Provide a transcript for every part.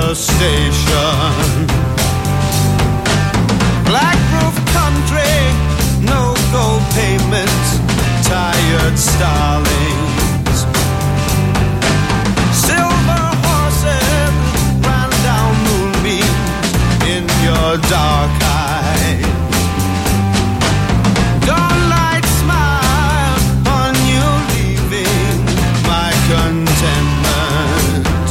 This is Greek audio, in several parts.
station. Black roof country, no gold pavement, tired starlings. Silver horses ran down moonbeams in your dark eyes. Dawnlight smile on you leaving my contentment.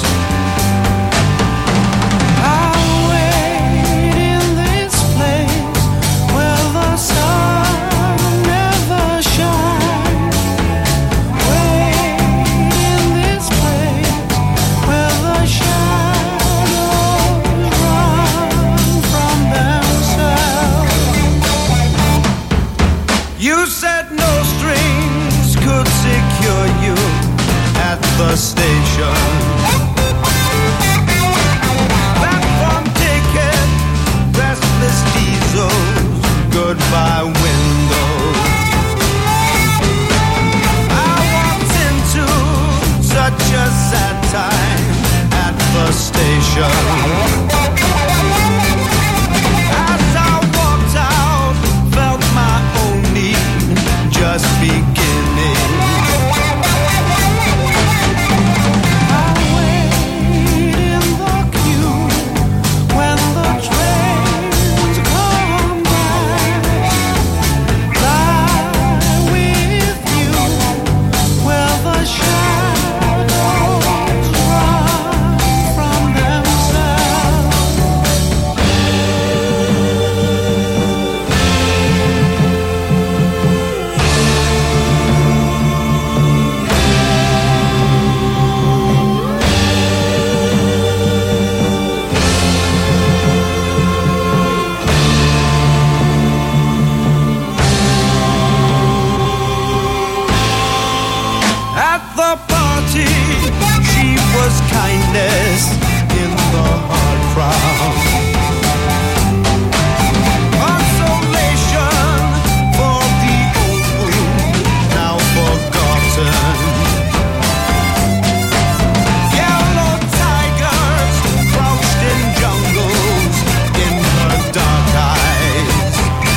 I'll wait in this place where the sun never shines. Wait in this place where the shadows run from themselves. You said no strings could secure you at the station. Platform ticket, restless diesels, goodbye windows. I walked into such a sad time at the station. As I walked out, felt my own need just beginning. I wait in the queue when the trains come back. Lie with you where the shadows run from themselves. At the party, she was kindness in the hard crowd. Consolation for the old wound, now forgotten. Yellow tigers crouched in jungles in her dark eyes.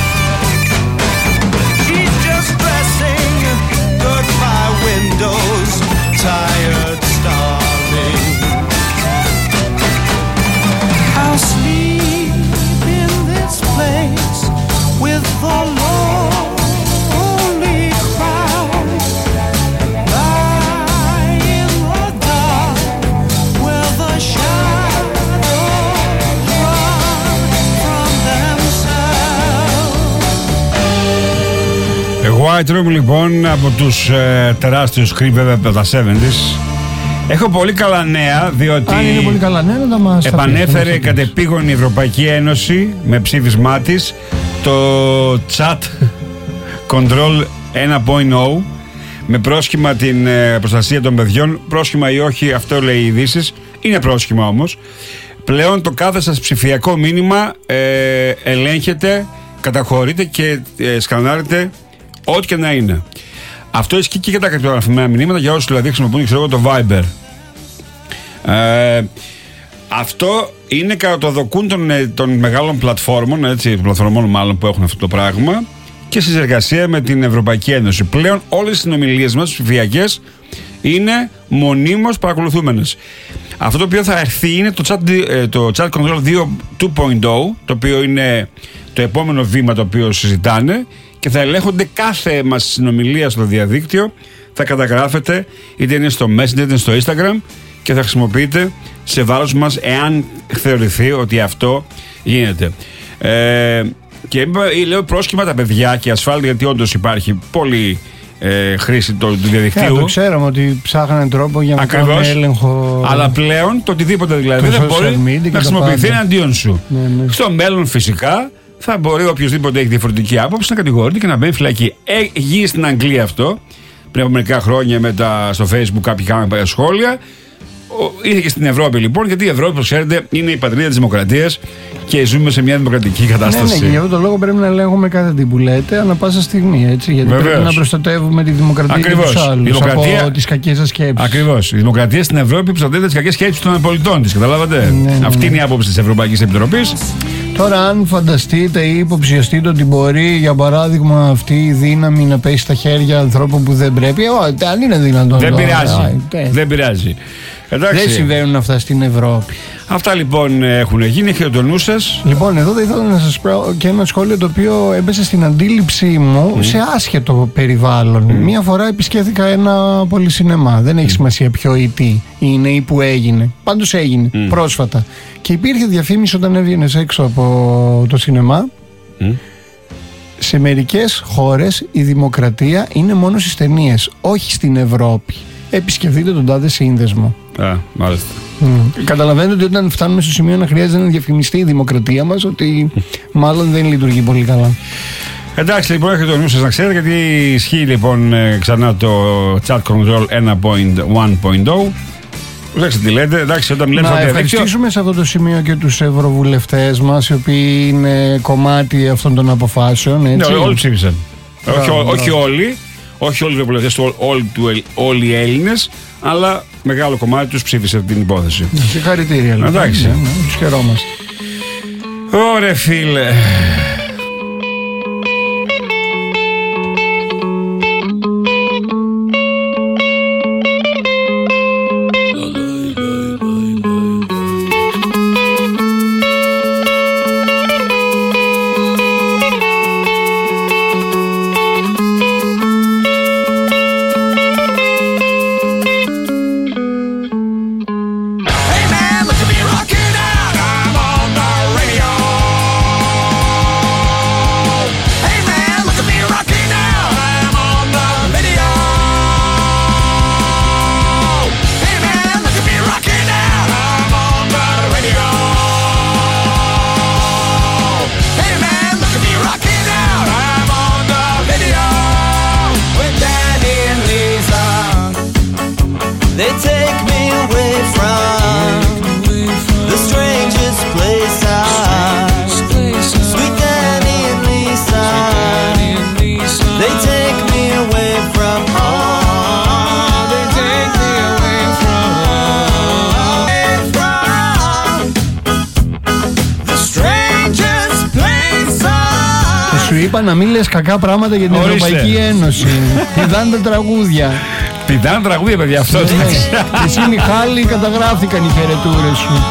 She's just dressing, goodbye windows, tired starling. I'll sleep in this place with the lonely crowd. Lie in the dark where the shadows run from themselves. White Room λοιπόν από τους τεράστιους Creep, βέβαια από τα 70's. Έχω πολύ καλά νέα, διότι Αν είναι πολύ καλά νέα, να μας επανέφερε κατεπήγον η Ευρωπαϊκή Ένωση με ψήφισμά της το Chat Control 1.0 με πρόσχημα την προστασία των παιδιών. Πρόσχημα ή όχι, αυτό λέει οι ειδήσεις. Είναι πρόσχημα όμως. Πλέον το κάθε σας ψηφιακό μήνυμα ελέγχεται, καταχωρείται και σκανάρεται ό,τι και να είναι. Αυτό ισχύει και για τα κρυπτογραφημένα μηνύματα, για όσους δηλαδή χρησιμοποιούν, ξέρω, το Viber. Αυτό είναι κατά το δοκούν των μεγάλων πλατφόρμων, έτσι, πλατφορμών μάλλον που έχουν αυτό το πράγμα, και σε συνεργασία με την Ευρωπαϊκή Ένωση. Πλέον όλες οι συνομιλίες μας ψηφιακές είναι μονίμως παρακολουθούμενες. Αυτό το οποίο θα έρθει είναι το Chat Control 2.0, το οποίο είναι το επόμενο βήμα το οποίο συζητάνε, και θα ελέγχονται κάθε μας συνομιλία στο διαδίκτυο, θα καταγράφεται είτε είναι στο Messenger είτε στο Instagram και θα χρησιμοποιείται σε βάρος μας εάν θεωρηθεί ότι αυτό γίνεται. Και λέω πρόσχημα τα παιδιά και ασφάλεια, γιατί όντως υπάρχει πολύ χρήση του διαδικτύου. Το ξέραμε ότι ψάχνανε τρόπο για να κάνουν έλεγχο. Αλλά πλέον το οτιδήποτε δηλαδή δεν μπορεί να χρησιμοποιηθεί εναντίον σου. Ναι. Στο μέλλον φυσικά θα μπορεί οποιοδήποτε έχει διαφορετική άποψη να κατηγορείται και να μπαίνει φυλακή. Γύρει στην Αγγλία αυτό πριν από μερικά χρόνια στο Facebook κάποιοι κάνουν σχόλια. ήρθε και στην Ευρώπη λοιπόν, γιατί η Ευρώπη, όπως ξέρετε, είναι η πατρίδα της δημοκρατίας και ζούμε σε μια δημοκρατική κατάσταση. Ναι, και γι' αυτό το λόγο πρέπει να ελέγχουμε κάθε τι που λέτε ανά πάσα στιγμή. Έτσι, γιατί Βεβαίως. πρέπει να προστατεύουμε τη δημοκρατία και τους άλλους από τις κακές σας σκέψεις. Ακριβώς. Η δημοκρατία στην Ευρώπη προστατεύεται τις κακές σκέψεις των πολιτών της. Καταλάβατε. Ναι. Αυτή είναι η άποψη της Ευρωπαϊκής Επιτροπής. Τώρα, αν φανταστείτε ή υποψιαστείτε ότι μπορεί, για παράδειγμα, αυτή η δύναμη να πέσει στα χέρια ανθρώπων που δεν πρέπει, αν είναι δυνατόν. Δεν πειράζει. Δεν πειράζει. Εντάξει. Δεν συμβαίνουν αυτά στην Ευρώπη. Αυτά λοιπόν έχουν γίνει. Έχετε το νου σας. Λοιπόν, εδώ θα ήθελα να σας πω και ένα σχόλιο το οποίο έπεσε στην αντίληψή μου σε άσχετο περιβάλλον. Μία φορά επισκέφθηκα ένα πολυσινεμά. Δεν έχει σημασία ποιο ή τι είναι ή που έγινε. Πάντως έγινε πρόσφατα. Και υπήρχε διαφήμιση όταν έβγαινες έξω από το σινεμά. Σε μερικές χώρες η δημοκρατία είναι μόνο στις ταινίες, όχι στην Ευρώπη. Επισκεφτείτε τον τάδε σύνδεσμο. Μάλιστα. Καταλαβαίνετε ότι όταν φτάνουμε στο σημείο να χρειάζεται να διαφημιστεί η δημοκρατία μας, ότι μάλλον δεν λειτουργεί πολύ καλά. Εντάξει, λοιπόν, έχετε το νου σας να ξέρετε, γιατί ισχύει λοιπόν ξανά το Chat Control 1.1.0. Προσέξτε τι λέτε, εντάξει, όταν μιλάμε στο διαδίκτυο. Να ευχαριστήσουμε σε αυτό το σημείο και τους ευρωβουλευτές μας, οι οποίοι είναι κομμάτι αυτών των αποφάσεων. Έτσι. Ναι, όλοι ψήφισαν. Όχι όλοι. Όχι όλοι οι ευρωβουλευτές, όλοι οι Έλληνες, αλλά μεγάλο κομμάτι τους ψήφισε την υπόθεση. Συγχαρητήρια, λοιπόν. Εντάξει. Τους χαιρόμαστε. Ωραία, φίλε. Είπα να μην λες κακά πράγματα για την Ευρωπαϊκή Ένωση. Πηδάνε τα τραγούδια. Πηδάνε τραγούδια, παιδιά, αυτό. Εσύ, Μιχάλη, καταγράφηκαν οι χαιρετούρες σου.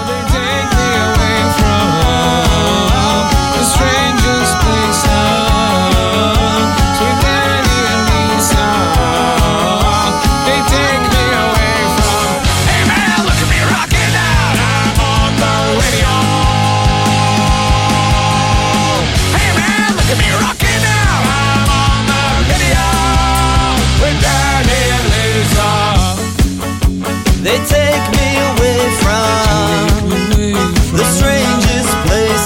They take me away from the strangest place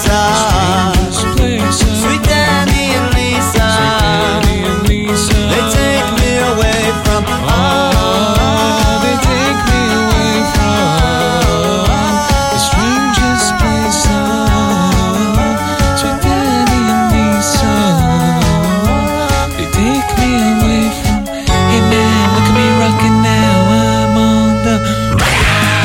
Sweet Danny and Lisa. They take me away from they take me away from the strangest place Sweet Danny and Lisa. They take me away from. Hey man, look at me rocking now. I'm on the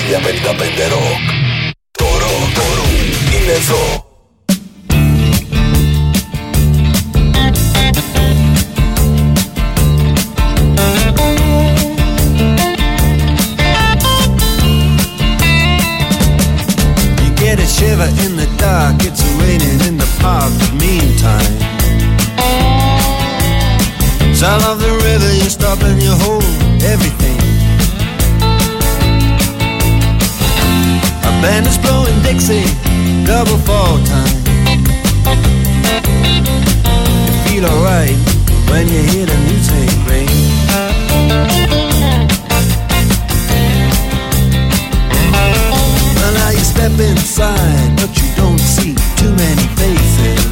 95 Rock. Το ροκ είναι εδώ. Get a shiver in the dark, it's raining in the park, but meantime sound of the river, you stop and you hold everything. A band is blowing Dixie, double fall time. You feel alright when you hear the music ring. Well, now you step inside, but you don't see too many faces.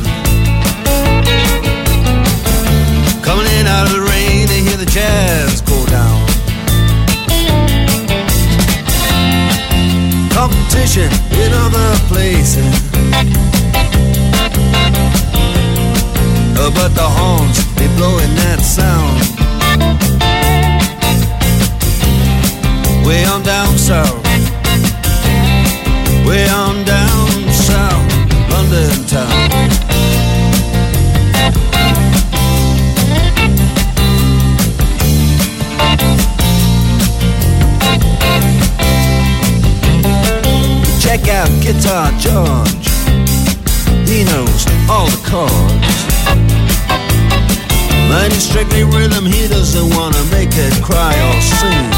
Coming in out of the rain, they hear the jazz go down. Competition in other places, but the horns, they blowing that sound. Way on down south, way on down south, London town. Check out Guitar George, he knows all the chords. Mine is strictly rhythm, he doesn't wanna make it cry or sing.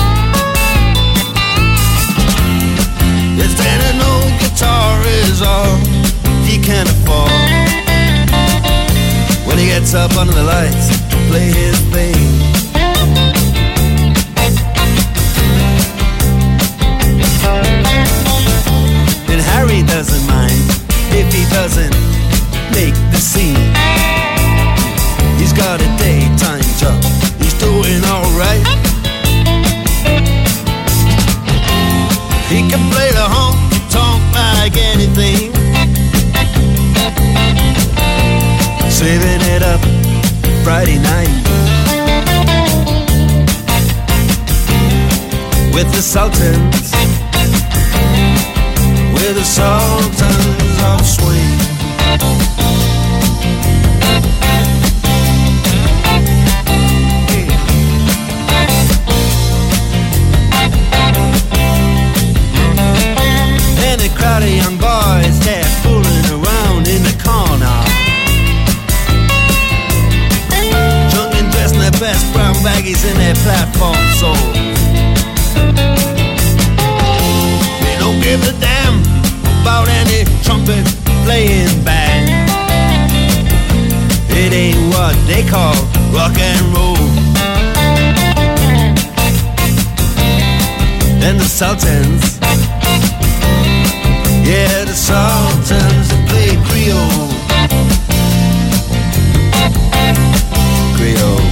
If then an old guitar is all he can afford, when he gets up under the lights to play his thing. And Harry doesn't mind if he doesn't make the scene. He's got a daytime job, he's doing alright. He can play the honky-tonk like anything, saving it up Friday night with the Sultans, with the Sultans of Swing. And a crowd of young boys, they're fooling around in the corner, drunk and dressed in their best brown baggies in their platform soles. They don't give a damn about any trumpet playing band. It ain't what they call rock and roll. And the Sultans, yeah, the Sultans play Creole. Creole.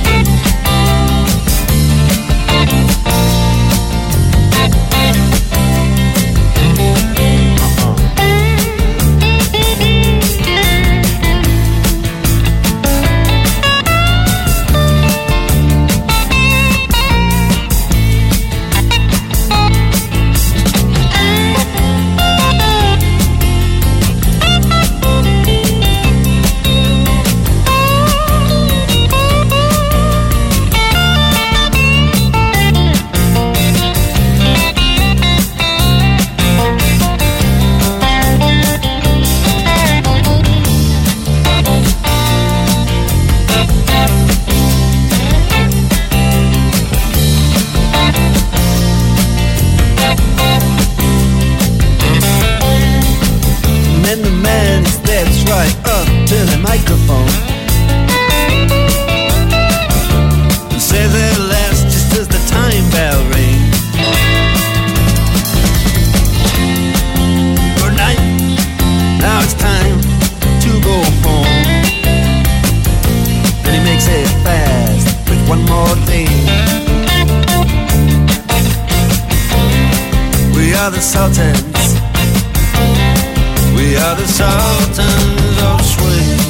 are the Sultans. We are the Sultans of Swing.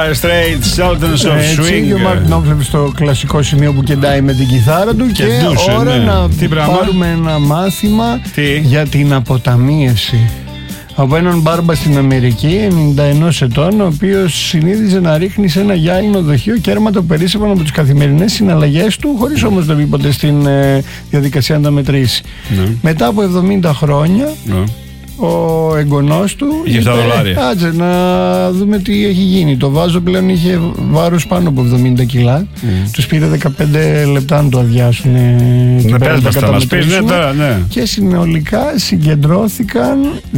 Dire Straits, Sultans of Έτσι, Swing. και ο Μάρτιν Νόφλεφ στο κλασικό σημείο που κεντάει με την κιθάρα του. Και ντούσε, ώρα ναι. να Τι πράγμα? πάρουμε ένα μάθημα Τι? για την αποταμίευση. Από έναν μπάρμπα στην Αμερική, 91 ετών, ο οποίος συνήθιζε να ρίχνει σε ένα γυάλινο δοχείο κέρματα που περίσσευαν από τις καθημερινές συναλλαγές του, χωρίς όμως να μπει ποτέ στην διαδικασία να τα μετρήσει. Ναι. Μετά από 70 χρόνια, Ναι. ο εγγονός του Είχε $7. Άτσε να δούμε τι έχει γίνει. Το βάζο πλέον είχε βάρος πάνω από 70 κιλά. Τους πήρε 15 λεπτά να το αδειάσουν. Να πες μας τα μας πεις, ναι, τώρα, ναι. Και συνολικά συγκεντρώθηκαν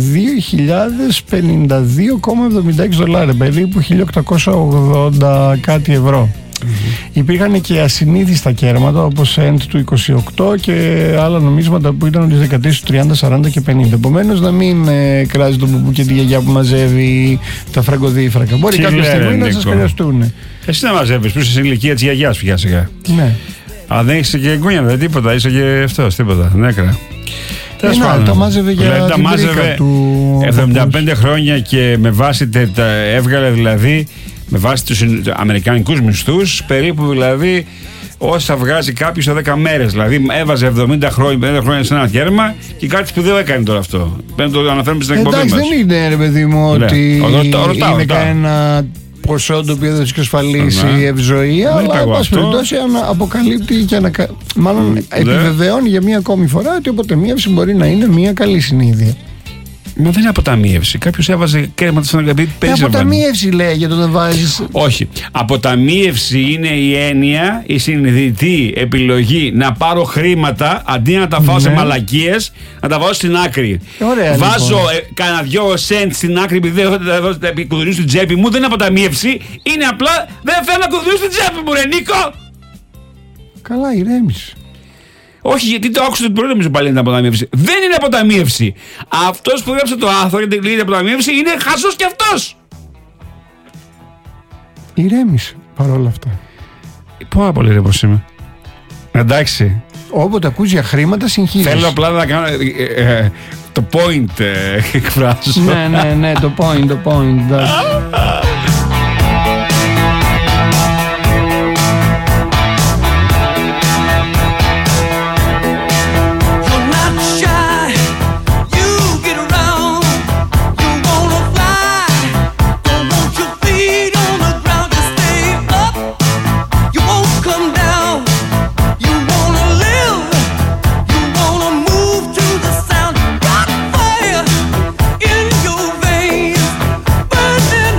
$2.052,76, περίπου 1.880 κάτι ευρώ. Υπήρχαν και ασυνήθιστα κέρματα όπως End του 28 και άλλα νομίσματα που ήταν τις δεκαετίες του 30, 40 και 50. Επομένως να μην κράζει τον παππού και τη γιαγιά που μαζεύει τα φραγκοδίφρακα. Μπορεί κάποια στιγμή να σας χρειαστούν. Εσύ να μαζεύεις, που είσαι στην ηλικία της γιαγιάς πια σιγά. Ναι. Α, δεν είσαι και εγγόνια, δεν τίποτα, είσαι και αυτός, τίποτα, νέκρα. Τα μάζευε για δηλαδή, την πρίκα του 75 χρόνια και με βάση έβγαλε δηλαδή με βάση τους αμερικανικούς μισθούς περίπου δηλαδή όσα βγάζει κάποιος σε 10 μέρες. Δηλαδή έβαζε 70 χρόνια σε ένα κέρμα και κάτι σπουδαίο έκανε τώρα αυτό. Πρέπει να το αναφέρουμε στην εκπομπή μας. Εντάξει, δεν είναι ρε παιδί μου ότι είναι κανένα ποσό το οποίο θα τους εξασφαλίσει ευζοία, αλλά εν πάση περιπτώσει αποκαλύπτει και μάλλον επιβεβαιώνει για μία ακόμη φορά ότι η αποταμίευση μπορεί να είναι μία καλή συνήθεια. Μα δεν είναι αποταμίευση. Κάποιος έβαζε κέρματα στον αγαπητή πέση. Αποταμίευση λέγεται όταν βάζεις. Όχι. Αποταμίευση είναι η έννοια, η συνειδητή επιλογή να πάρω χρήματα αντί να τα φάω σε μαλακίες, να τα βάζω στην άκρη. Ωραία, βάζω λοιπόν. κανένα 2 σεντ στην άκρη επειδή δεν θα τα κουδουνίσω στην τσέπη μου. Δεν είναι αποταμίευση. Είναι απλά δεν θέλω να κουδουνίσω στην τσέπη μου, ρε Νίκο. Καλά, ηρέμησε. Όχι, γιατί το άκουσα το πρωί, νομίζω πάλι είναι αποταμίευση. Δεν είναι αποταμίευση. Αυτός που έγραψε το άρθρο για την κλειδί αποταμίευση είναι χαζός κι αυτός. Ηρέμησε παρόλα αυτά. Πάρα πολύ ρε πως είμαι. Εντάξει. Όποτε ακούς για χρήματα συγχύζεις. Θέλω απλά να κάνω το point εκφράσω. Ναι, το point. Burning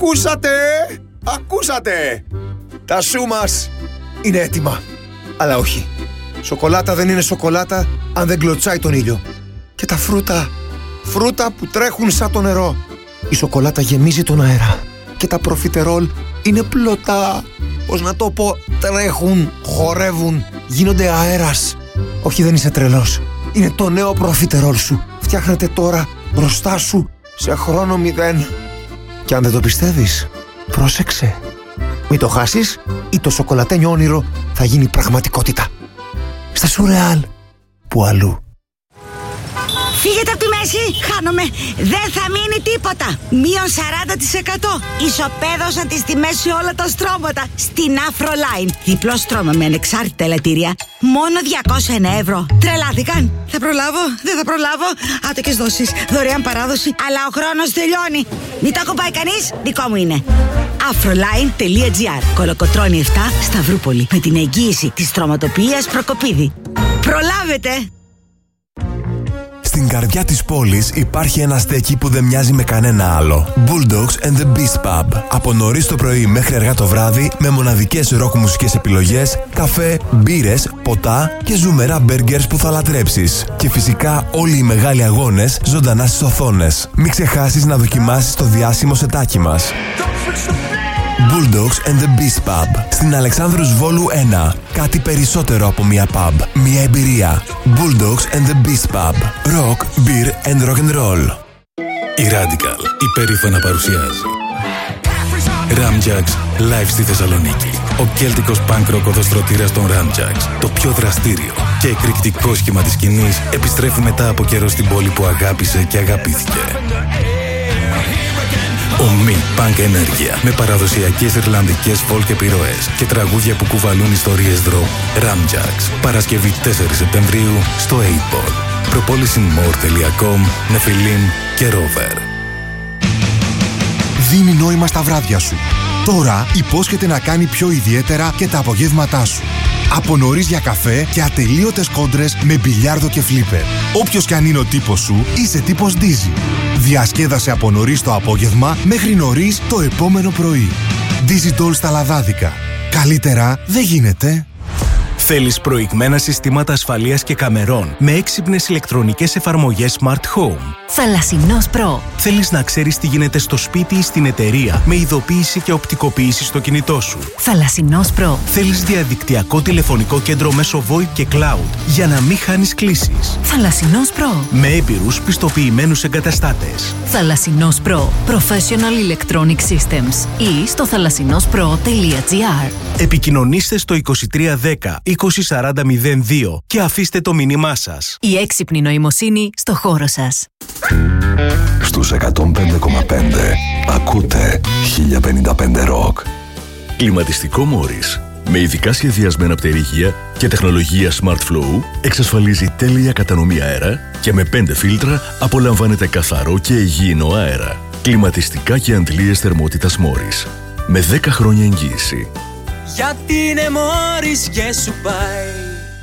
Ακούσατε! Τα σου μας είναι έτοιμα. Αλλά όχι. Σοκολάτα δεν είναι σοκολάτα αν δεν κλωτσάει τον ήλιο. Και τα φρούτα που τρέχουν σαν το νερό. Η σοκολάτα γεμίζει τον αέρα. Και τα προφιτερόλ είναι πλωτά. Πώς να το πω, τρέχουν, χορεύουν, γίνονται αέρας. Όχι, δεν είσαι τρελός. Είναι το νέο προφιτερόλ σου. Φτιάχνεται τώρα μπροστά σου σε χρόνο 0. Και αν δεν το πιστεύεις, πρόσεξε. Μην το χάσεις ή το σοκολατένιο όνειρο θα γίνει πραγματικότητα. Στα Σουρεάλ, που αλλού. Φύγετε από τη μέση, χάνομαι. Δεν θα μείνει τίποτα. Μείον 40%. Ισοπαίδωσαν τις τιμές σε όλα τα στρώματα. Στην Afroline. Διπλό στρώμα με ανεξάρτητα ελαττήρια. Μόνο 201 ευρώ. Τρελάθηκαν. Θα προλάβω, δεν θα προλάβω. Άτοκες δόσεις, δωρεάν παράδοση. Αλλά ο χρόνος τελειώνει. Μην το ακουμπάει κανείς, δικό μου είναι. Afroline.gr. Κολοκοτρώνη 7, Σταυρούπολη. Με την εγγύηση της στρωματοποιίας Προκοπίδη. Προλάβετε! Στην καρδιά της πόλης υπάρχει ένα στέκι που δεν μοιάζει με κανένα άλλο. Bulldogs and the Beast Pub. Από νωρίς το πρωί μέχρι αργά το βράδυ, με μοναδικές ροκ μουσικές επιλογές, καφέ, μπύρες, ποτά και ζουμερά μπέργκερς που θα λατρέψεις. Και φυσικά όλοι οι μεγάλοι αγώνες ζωντανά στις οθόνες. Μην ξεχάσεις να δοκιμάσεις το διάσημο σετάκι μας. Bulldogs and the Beast Pub. Στην Αλεξάνδρους Βόλου 1. Κάτι περισσότερο από μια pub. Μια εμπειρία. Bulldogs and the Beast Pub. Rock, beer and rock and roll. Η Radical υπερήφανα παρουσιάζει Ramjax live στη Θεσσαλονίκη. Ο κέλτικος punk rock οδοστρωτήρας των Ramjax, το πιο δραστήριο και εκρηκτικό σχήμα της σκηνής, επιστρέφει μετά από καιρό στην πόλη που αγάπησε και αγαπήθηκε. Ομή punk ενέργεια με παραδοσιακές ιρλανδικές folk επιρροές και τραγούδια που κουβαλούν ιστορίες δρόμου. Ramjax, Παρασκευή 4 Σεπτεμβρίου στο 8ball. Προπόληση more.com, Νεφιλίν και Rover. Δίνει νόημα στα βράδια σου. Τώρα υπόσχεται να κάνει πιο ιδιαίτερα και τα απογεύματά σου. Από νωρίς για καφέ και ατελείωτες κόντρες με μπιλιάρδο και φλίπερ. Όποιος κι αν είναι ο τύπος σου, είσαι τύπος Dizzy. Διασκέδασε από νωρίς το απόγευμα μέχρι νωρίς το επόμενο πρωί. Dizzy Doll στα λαδάδικα. Καλύτερα δεν γίνεται. Θέλεις προηγμένα συστήματα ασφαλείας και καμερών με έξυπνες ηλεκτρονικές εφαρμογές Smart Home? Θαλασσινός Pro. Θέλεις να ξέρεις τι γίνεται στο σπίτι ή στην εταιρεία με ειδοποίηση και οπτικοποίηση στο κινητό σου? Θαλασσινός Pro. Θέλεις διαδικτυακό τηλεφωνικό κέντρο μέσω VoIP και Cloud για να μην χάνεις κλήσεις? Θαλασσινός Pro. Με έμπειρους πιστοποιημένους εγκαταστάτες. Θαλασσινός Pro. Professional Electronic Systems. Ή στο θαλασσινόspro.gr. Επικοινωνήστε στο 2310 204002 και αφήστε το μήνυμά σας. Η έξυπνη νοημοσύνη στο χώρο σας. Στους 105,5 ακούτε 1055 Rock. Κλιματιστικό Morris. Με ειδικά σχεδιασμένα πτερίγια και τεχνολογία Smart Flow εξασφαλίζει τέλεια κατανομή αέρα και με 5 φίλτρα απολαμβάνετε καθαρό και υγιεινό αέρα. Κλιματιστικά και αντλίες θερμότητας Morris. Με 10 χρόνια εγγύηση. Γιατί είναι Morris και σου πάει.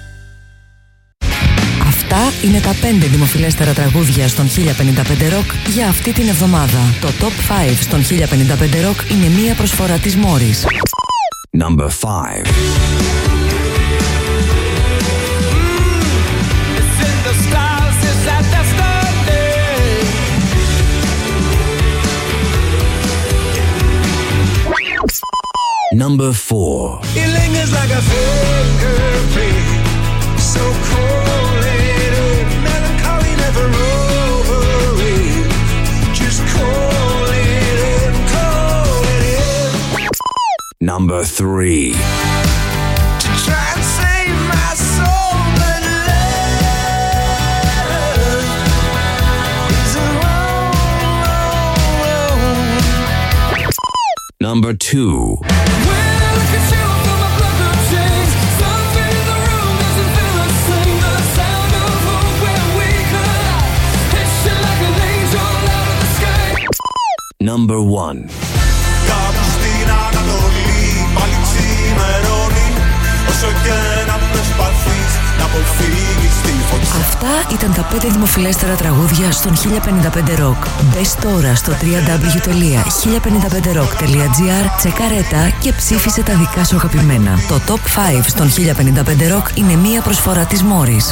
Αυτά είναι τα 5 δημοφιλέστερα τραγούδια στον 1055 Rock για αυτή την εβδομάδα. Το Top 5 στον 1055 Rock είναι μία προσφορά της Morris. Number 5. Number 4. It lingers like a fingerprint, so cold-headed, melancholy, never over it. Just call it in, call it in. Number 3. To try and save my soul, but love is a wrong. Number 2. Number 1. Κάπου στην Ανατολή πάλι ξημερώνει. Όσο και να προσπαθείς να αποφύγεις στείλει φωτιά. Αυτά ήταν τα 5 δημοφιλέστερα τραγούδια στον 1055 Rock. Μπες τώρα στο www.1055rock.gr, τσεκαρέτα και ψήφισε τα δικά σου αγαπημένα. Το Top 5 στον 1055 Rock είναι μία προσφορά της Morris.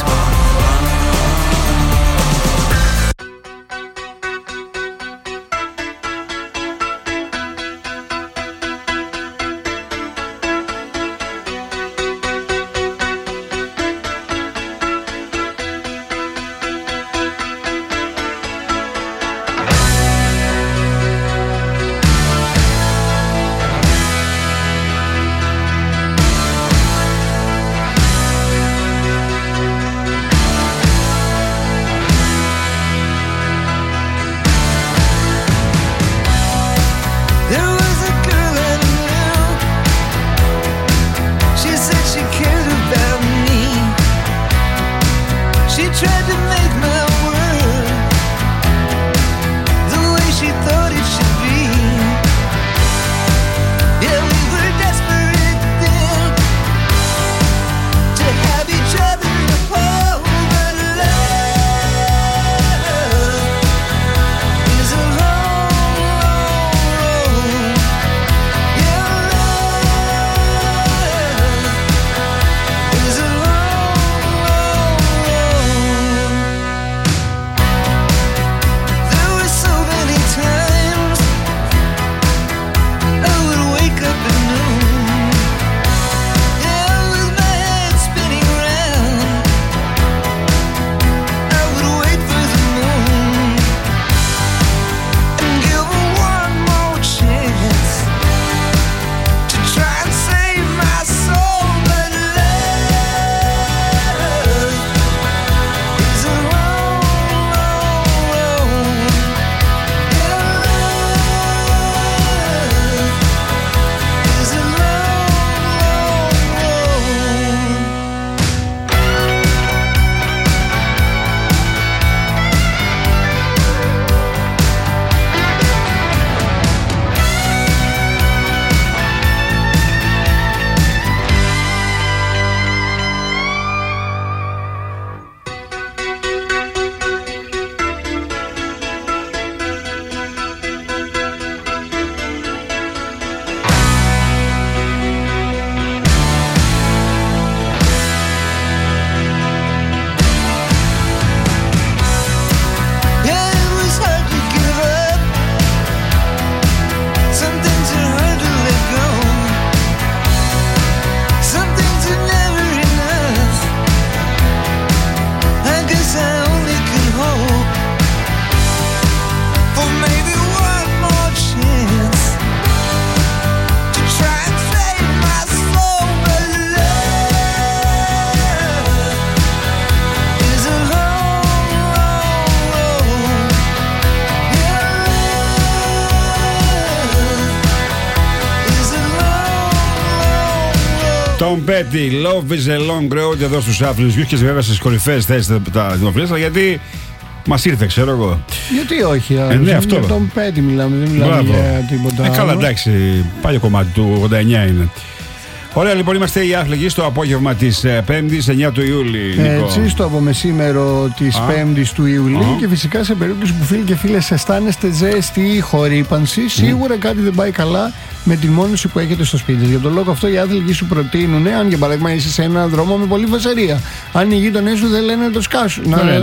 Tom Petty, Love is a long road εδώ στους άθλους και βέβαια στις κορυφαίες θέσεις τα δημοφιλέστερα, γιατί μας ήρθε, ξέρω εγώ. Γιατί όχι, ναι, αυτό. Για Tom Petty μιλάμε, δεν μιλάμε για τίποτα άλλο. Καλά, εντάξει, πάλι κομμάτι του 89 είναι. Ωραία, λοιπόν, είμαστε οι άθλοι στο απόγευμα της 5ης, 9 του Ιούλη. Έτσι, στο απομεσήμερο της 5ης του Ιουλίου. Και φυσικά σε περίπτωση που φίλοι και φίλες αισθάνεστε ζέστη ή χορύπανση, σίγουρα κάτι δεν πάει καλά με τη μόνωση που έχετε στο σπίτι. Για τον λόγο αυτό, οι άθλοι σου προτείνουν, αν για παράδειγμα είσαι σε έναν δρόμο με πολλή φασαρία, αν οι γείτονές σου δεν λένε να το σκάσουν,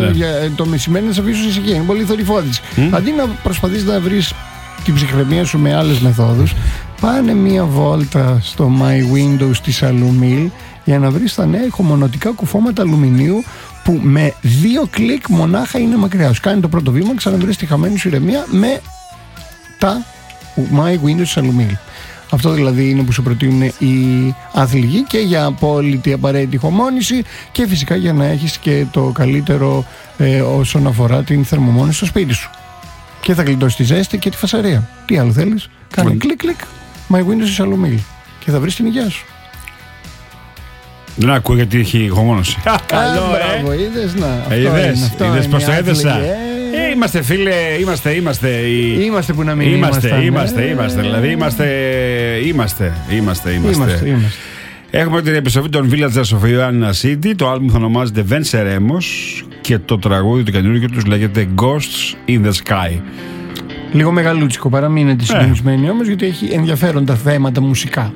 το μεσημέρι να σε αφήσουν ησυχία, είναι πολύ θορυφώδης. Αντί να προσπαθείς να βρεις την ψυχραιμία σου με άλλες μεθόδους, πάνε μία βόλτα στο My Windows της Alumil για να βρεις τα νέα ηχομονωτικά κουφώματα αλουμινίου που με 2 κλικ μονάχα είναι μακριά σου. Κάνει το πρώτο βήμα, ξαναβρεις τη χαμένη σου ηρεμία με τα My Windows της Alumil. Αυτό δηλαδή είναι που σου προτείνουν οι άθλοι και για απόλυτη απαραίτητη ηχομόνηση και φυσικά για να έχεις και το καλύτερο όσον αφορά την θερμομόνηση στο σπίτι σου. Και θα γλιτώσει τη ζέστη και τη φασαρία. Τι άλλο θέλεις? Κάνε κλικ My Windows της Alumil και θα βρεις την υγεία σου. Δεν ακούω γιατί έχει ηχομόνωση. Καλό, μπράβο, είδες, να. Είδες πως το έδεσα. Είμαστε φίλε, είμαστε που να μην είμαστε. Δηλαδή είμαστε. Έχουμε την επιστροφή των Villagers of Ioannina City. Το άλμπουμ θα ονομάζεται Venceremos και το τραγούδι του καινούργιου τους λέγεται Ghosts in the Sky. Λίγο μεγαλούτσικο, παραμείνετε συγκινησμένοι όμως, γιατί έχει ενδιαφέροντα θέματα μουσικά.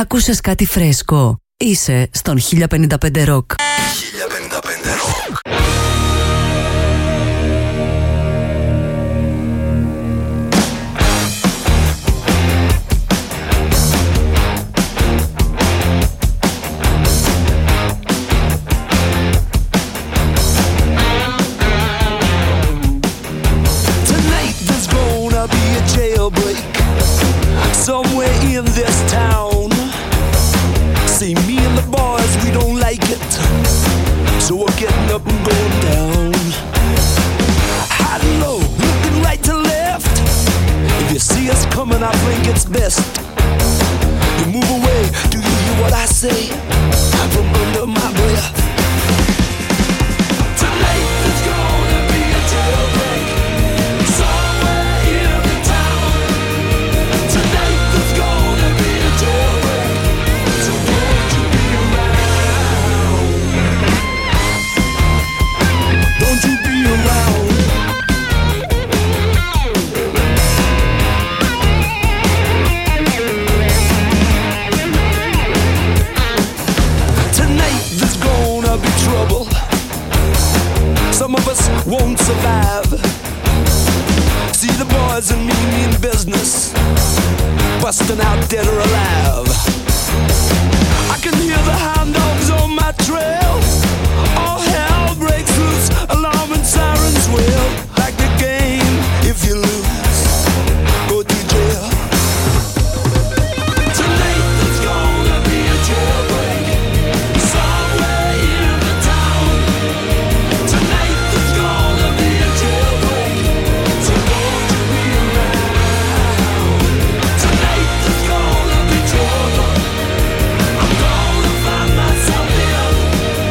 Άκουσες κάτι φρέσκο? Είσαι στον 1055 Rock. 1055 Rock. Somewhere in this town. See, me and the boys, we don't like it, so we're getting up and going down. High and low, looking right to left. If you see us coming, I think it's best you move away. Do you hear what I say from under my breath? Tonight there's gonna be a jailbreak somewhere in the town. Tonight there's gonna be a jailbreak, so won't you be around? Don't you be around? Tonight there's gonna be trouble. Some of us won't survive. See the boys and me mean business, busting out dead or alive. I can hear the hound dogs on my trail. All hell breaks loose, alarm and sirens wail. Like the game, if you lose, go to jail. Tonight there's gonna be a jailbreak somewhere in the town. Tonight there's gonna be a jailbreak, so won't you be around? Tonight there's gonna be trouble. I'm gonna find myself in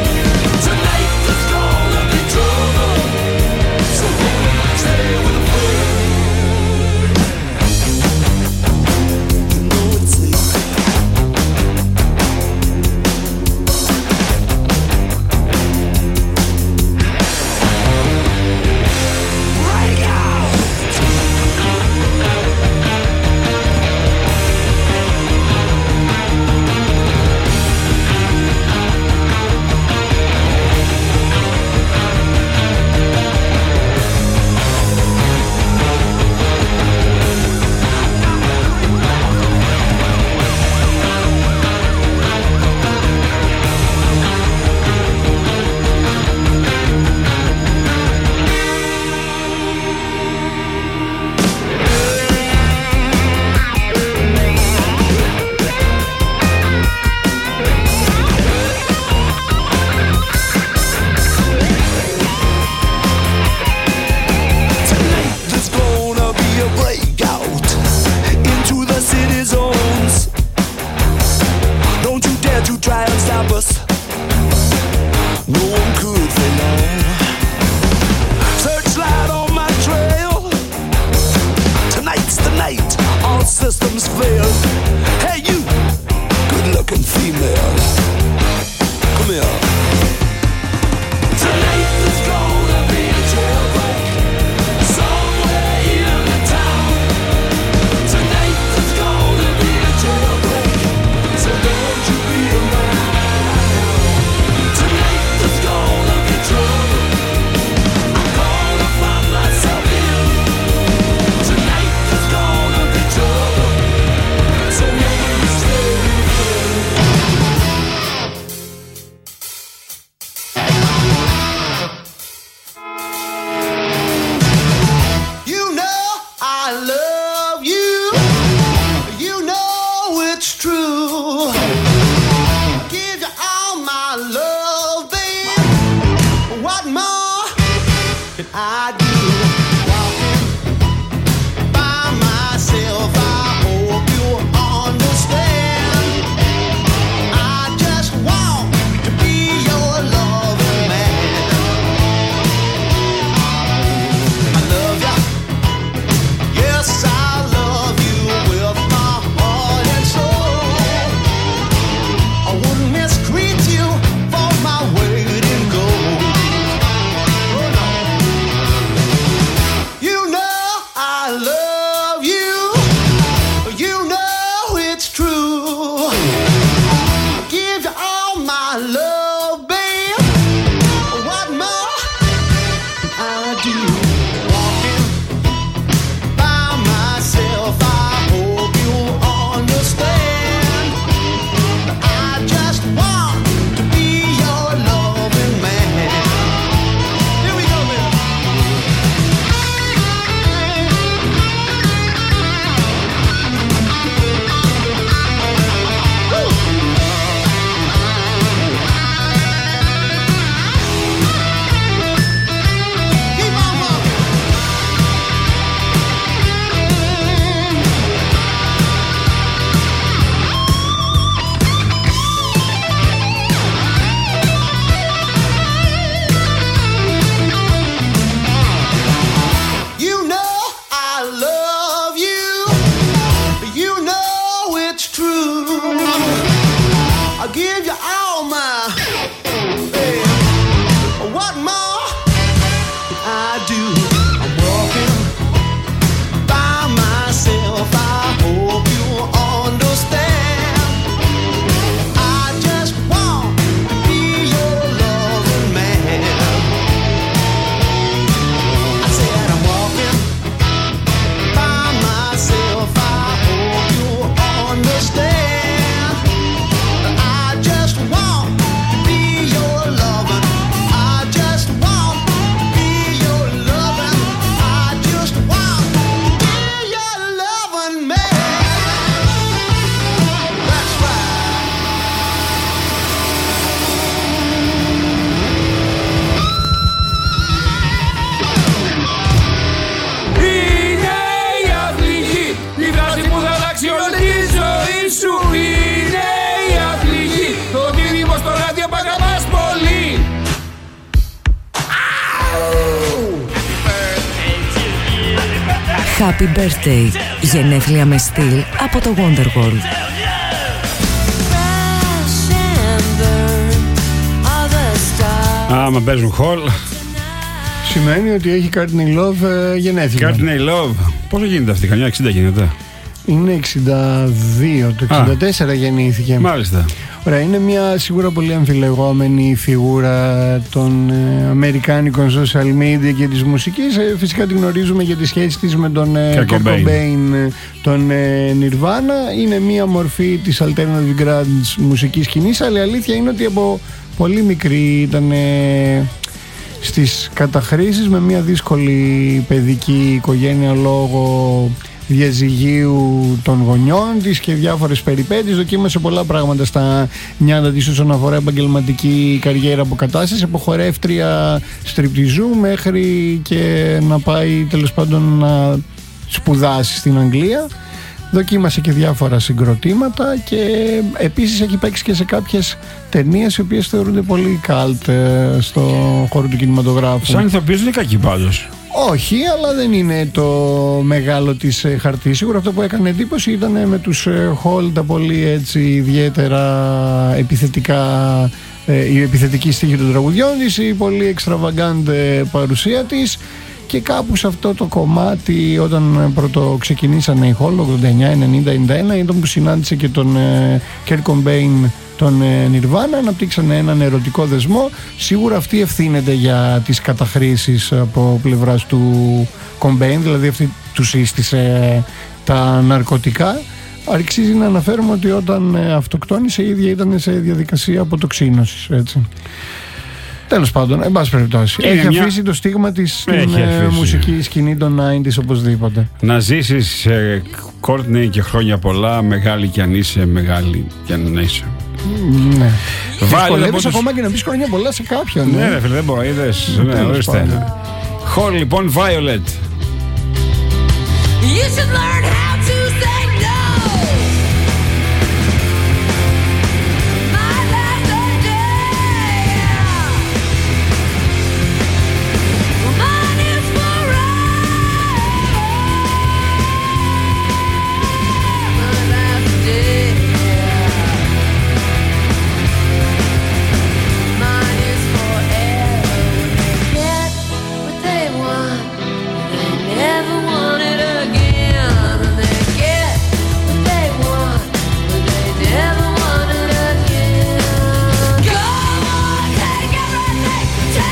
my. Hey, what more I do? I'm walking by myself. I hope you understand. I just want to be your loving man. I said I'm walking by myself. I hope you understand. I just want to be your loving. I just want to be your loving. I just want to be your loving man. That's right. Είναι η απληγή, η φράση που θα αλλάξει όλη τη ζωή σου. Είναι η απληγή, το μήνυμα στο ράδιο που αγαπάς πολύ. Happy birthday. Γενέθλια με στυλ από το Wonderwall. Άμα παίζουν χολ. Σημαίνει ότι έχει Courtney Love γενέθλια. Courtney Love. Πόσο γίνεται αυτή, καμιά 60 γίνεται? Είναι 62, το 64 γεννήθηκε. Μάλιστα. Ωραία, είναι μια σίγουρα πολύ αμφιλεγόμενη φιγούρα των αμερικάνικων social media και της μουσικής. Φυσικά την γνωρίζουμε για τη σχέση της με τον Kurt Cobain, τον Nirvana. Είναι μια μορφή της alternative grunge μουσικής σκηνής, αλλά η αλήθεια είναι ότι από πολύ μικρή ήταν στις καταχρήσεις, με μια δύσκολη παιδική οικογένεια λόγω διαζυγίου των γονιών της και διάφορες περιπέτειες. Δοκίμασε πολλά πράγματα στα νιάτα της όσον αφορά επαγγελματική καριέρα, αποκατάσταση, από χορεύτρια στριπτιζού μέχρι και να πάει τέλος πάντων να σπουδάσει στην Αγγλία. Δοκίμασε και διάφορα συγκροτήματα και επίσης έχει παίξει και σε κάποιες ταινίες οι οποίες θεωρούνται πολύ καλτ στο χώρο του κινηματογράφου. Σαν ηθοποιός είναι κακή πάντως. Όχι, αλλά δεν είναι το μεγάλο της χαρτί. Σίγουρα αυτό που έκανε εντύπωση ήταν με τους Hall τα πολύ έτσι ιδιαίτερα επιθετικά, η επιθετική στίχη των τραγουδιών της, η πολύ extravagant παρουσία της. Και κάπου σε αυτό το κομμάτι, όταν πρώτο ξεκινήσανε οι Hall, 89, 90, 91, ήταν που συνάντησε και τον Kurt Cobain, τον Nirvana, αναπτύξανε έναν ερωτικό δεσμό. Σίγουρα αυτή ευθύνεται για τις καταχρήσεις από πλευράς του Cobain, δηλαδή αυτή του σύστησε τα ναρκωτικά. Αξίζει να αναφέρουμε ότι όταν αυτοκτόνησε η ίδια ήταν σε διαδικασία αποτοξίνωσης, έτσι. Τέλος πάντων, εν πάση περιπτώσει, έχει αφήσει το στίγμα της στην μουσική σκηνή των 90's οπωσδήποτε. Να ζήσεις, Courtney, και χρόνια πολλά, μεγάλη κι αν είσαι, μεγάλη κι αν είσαι. Ναι. Δυσκολεύεις ακόμα και να πεις χρόνια πολλά σε κάποιον. Ναι, ρε φίλε, δεν μπορώ, είδες. Ναι, ορίστε. Hall, λοιπόν, Violet. You should learn how to say no. My last day. Mine is forever. My last day. Mine is forever. When they get what they want, they never want it again. When they get what they want, but they never want it again. Go on, take everything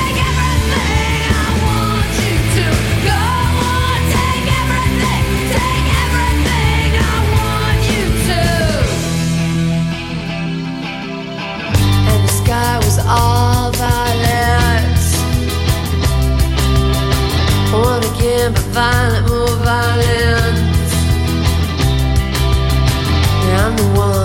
I want you to. Go on, take everything I want you to. And the sky was all violet. One again, but violent, more violent. Yeah, I'm the one.